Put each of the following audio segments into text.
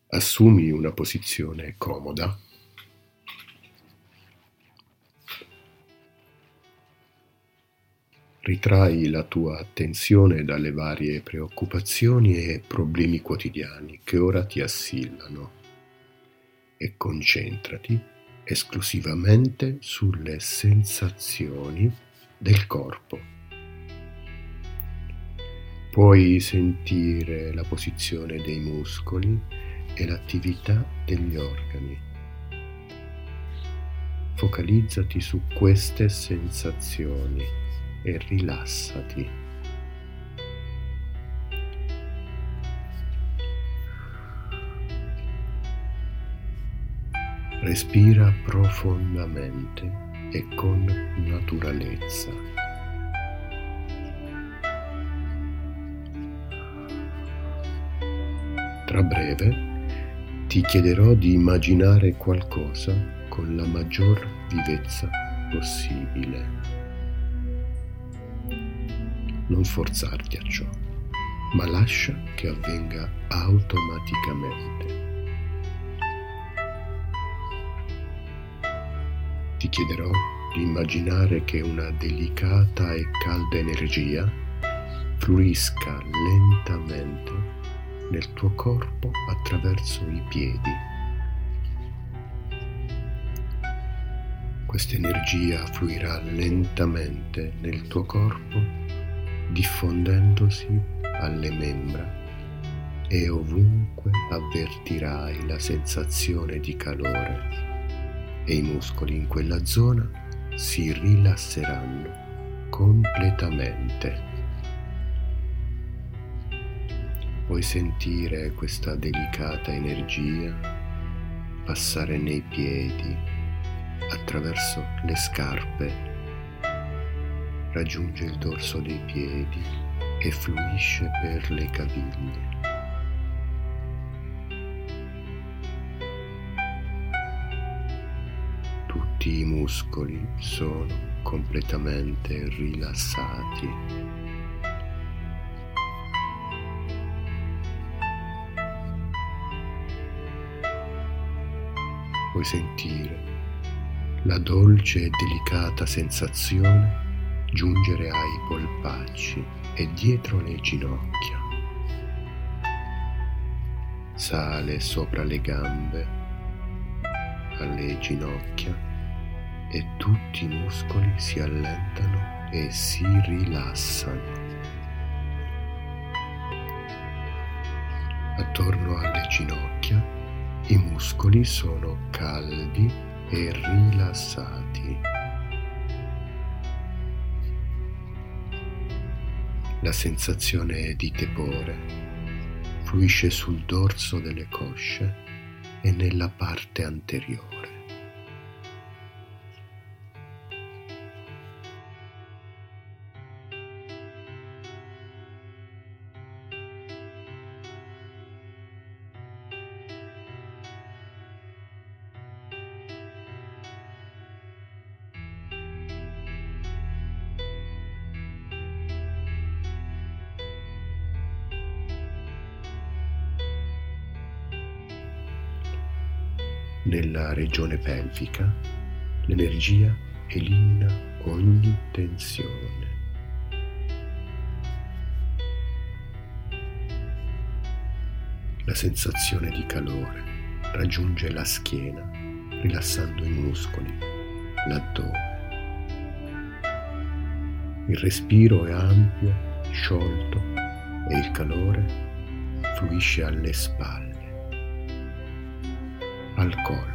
Assumi una posizione comoda. Ritrai la tua attenzione dalle varie preoccupazioni e problemi quotidiani che ora ti assillano e concentrati esclusivamente sulle sensazioni del corpo. Puoi sentire la posizione dei muscoli e l'attività degli organi. Focalizzati su queste sensazioni e rilassati. Respira profondamente e con naturalezza. Tra breve ti chiederò di immaginare qualcosa con la maggior vivezza possibile. Non forzarti a ciò, ma lascia che avvenga automaticamente. Ti chiederò di immaginare che una delicata e calda energia fluisca lentamente nel tuo corpo attraverso i piedi. Questa energia fluirà lentamente nel tuo corpo, diffondendosi alle membra e ovunque avvertirai la sensazione di calore e i muscoli in quella zona si rilasseranno completamente. Puoi sentire questa delicata energia passare nei piedi, attraverso le scarpe, raggiunge il dorso dei piedi e fluisce per le caviglie. Tutti i muscoli sono completamente rilassati. Puoi sentire la dolce e delicata sensazione giungere ai polpacci e dietro le ginocchia. Sale sopra le gambe, alle ginocchia e tutti i muscoli si allentano e si rilassano. Attorno alle ginocchia i muscoli sono caldi e rilassati. La sensazione di tepore fluisce sul dorso delle cosce e nella parte anteriore. Nella regione pelvica, l'energia elimina ogni tensione. La sensazione di calore raggiunge la schiena, rilassando i muscoli, l'addome. Il respiro è ampio, sciolto e il calore fluisce alle spalle, al collo.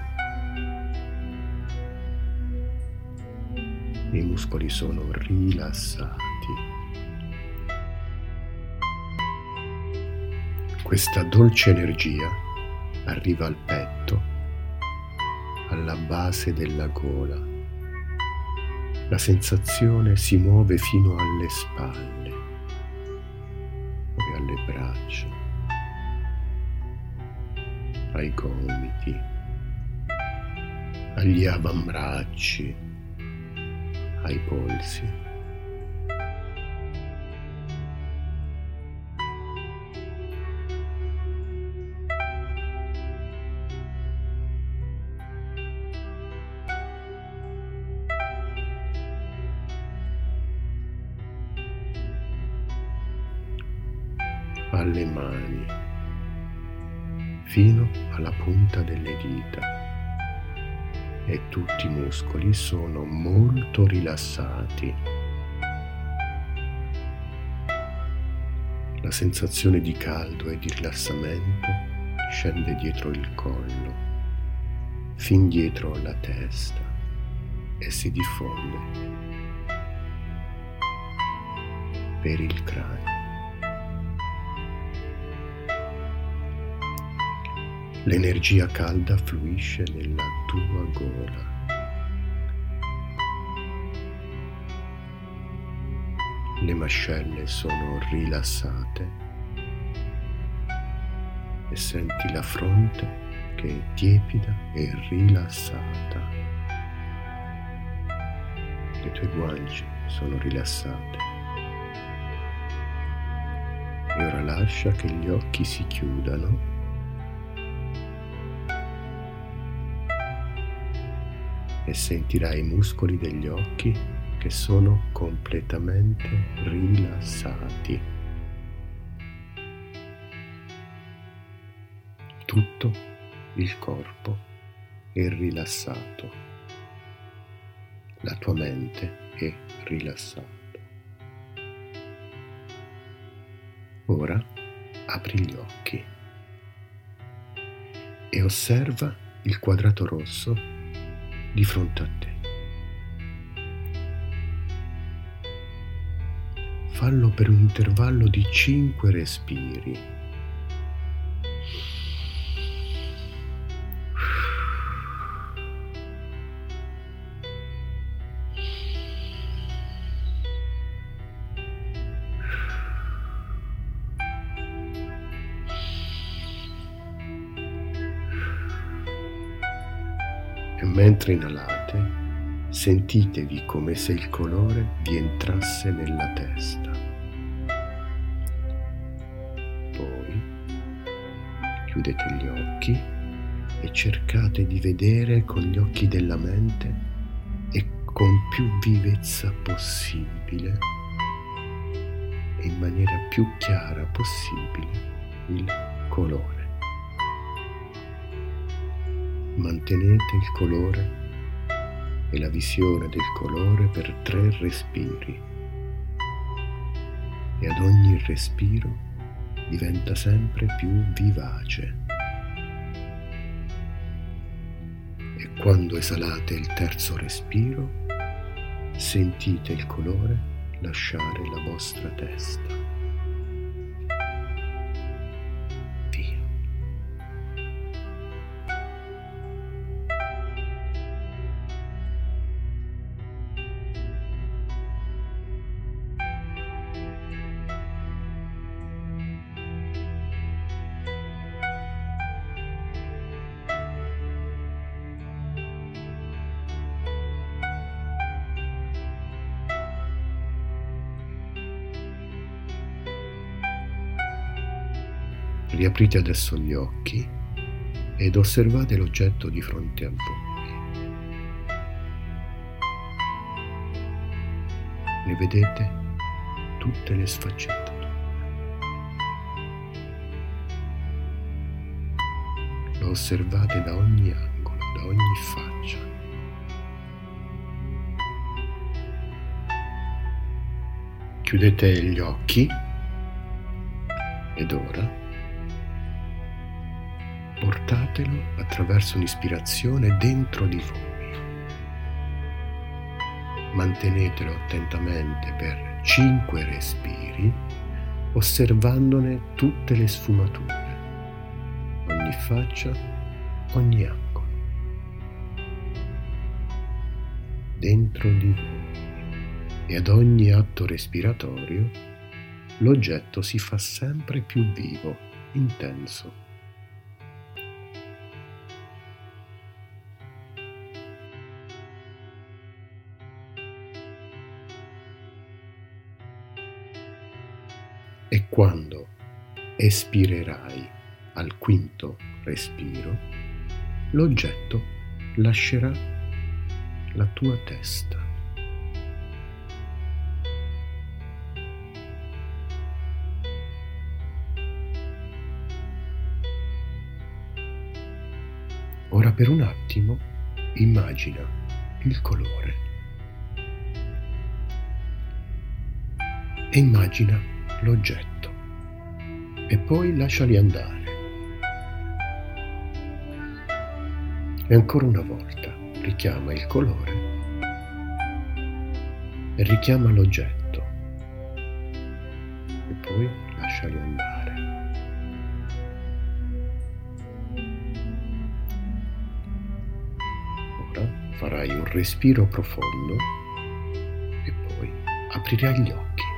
I muscoli sono rilassati. Questa dolce energia arriva al petto, alla base della gola. La sensazione si muove fino alle spalle, poi alle braccia, ai gomiti, agli avambracci, ai polsi. alle mani, fino alla punta delle dita, e tutti i muscoli sono molto rilassati. La sensazione di caldo e di rilassamento scende dietro il collo, fin dietro la testa, e si diffonde per il cranio. L'energia calda fluisce nella tua gola. Le mascelle sono rilassate e senti la fronte che è tiepida e rilassata. Le tue guance sono rilassate. E ora lascia che gli occhi si chiudano e sentirai i muscoli degli occhi che sono completamente rilassati. Tutto il corpo è rilassato. La tua mente è rilassata. Ora apri gli occhi e osserva il quadrato rosso di fronte a te. Fallo per un intervallo di 5 respiri. E mentre inalate, sentitevi come se il colore vi entrasse nella testa. Poi chiudete gli occhi e cercate di vedere con gli occhi della mente e con più vivezza possibile e in maniera più chiara possibile il colore. Mantenete il colore e la visione del colore per 3 respiri e ad ogni respiro diventa sempre più vivace. E quando esalate il terzo respiro, sentite il colore lasciare la vostra testa. Riaprite adesso gli occhi ed osservate l'oggetto di fronte a voi. Ne vedete tutte le sfaccettature. Lo osservate da ogni angolo, da ogni faccia. Chiudete gli occhi ed ora portatelo attraverso un'ispirazione dentro di voi. Mantenetelo attentamente per 5 respiri, osservandone tutte le sfumature, ogni faccia, ogni angolo. Dentro di voi. E ad ogni atto respiratorio l'oggetto si fa sempre più vivo, intenso. E quando espirerai al 5° respiro, l'oggetto lascerà la tua testa. Ora per un attimo immagina il colore e immagina l'oggetto e poi lasciali andare. E ancora una volta richiama il colore e richiama l'oggetto e poi lasciali andare. Ora farai un respiro profondo e poi aprirai gli occhi.